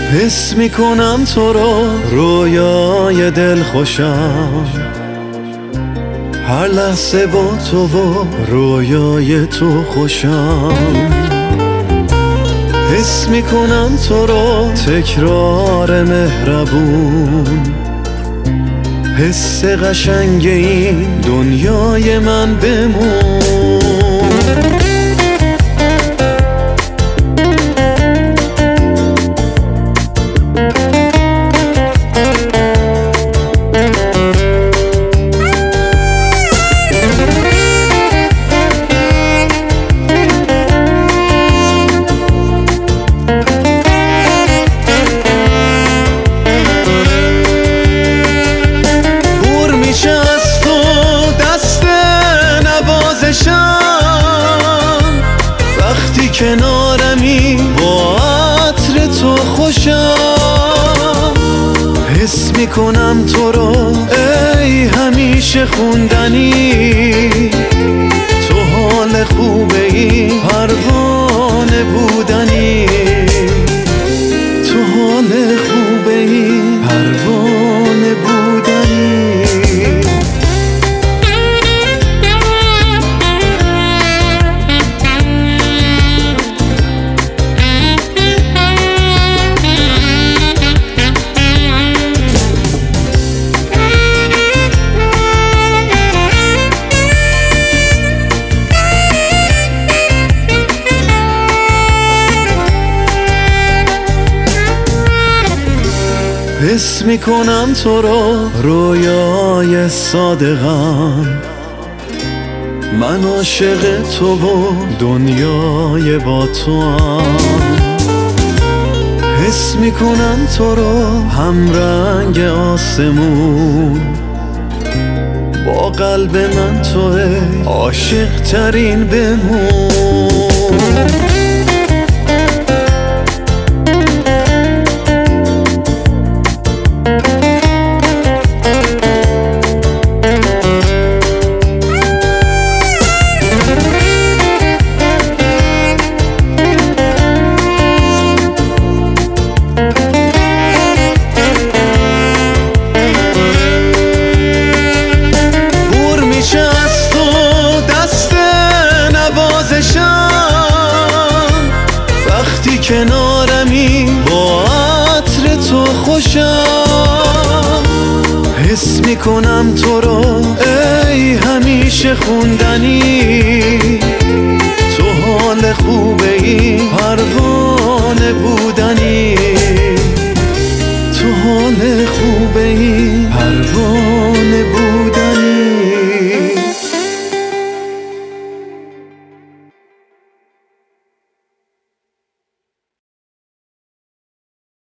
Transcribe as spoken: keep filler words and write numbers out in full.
حس میکنم تو رو رویای دل خوشم، هر لحظه با تو و رویای تو خوشم. حس میکنم تو رو تکرار مهربون، حس قشنگ این دنیای من بمون. وقتی کنارمی با عطر تو خوشم، حس میکنم تو رو ای همیشه خوندنی، تو حال خوبه ای پروانه بودنی، تو حال خوبه ای پروانه بودنی. حس میکنم تو رو رویای صادقم، من عاشق تو و دنیای با تو هم. حس میکنم تو رو همرنگ آسمون، با قلب من توه عاشق ترین بمون. وقتی کنارمی با عطر تو خوشم، حس میکنم تو رو ای همیشه خوندنی، تو حال خوبه ای پروانه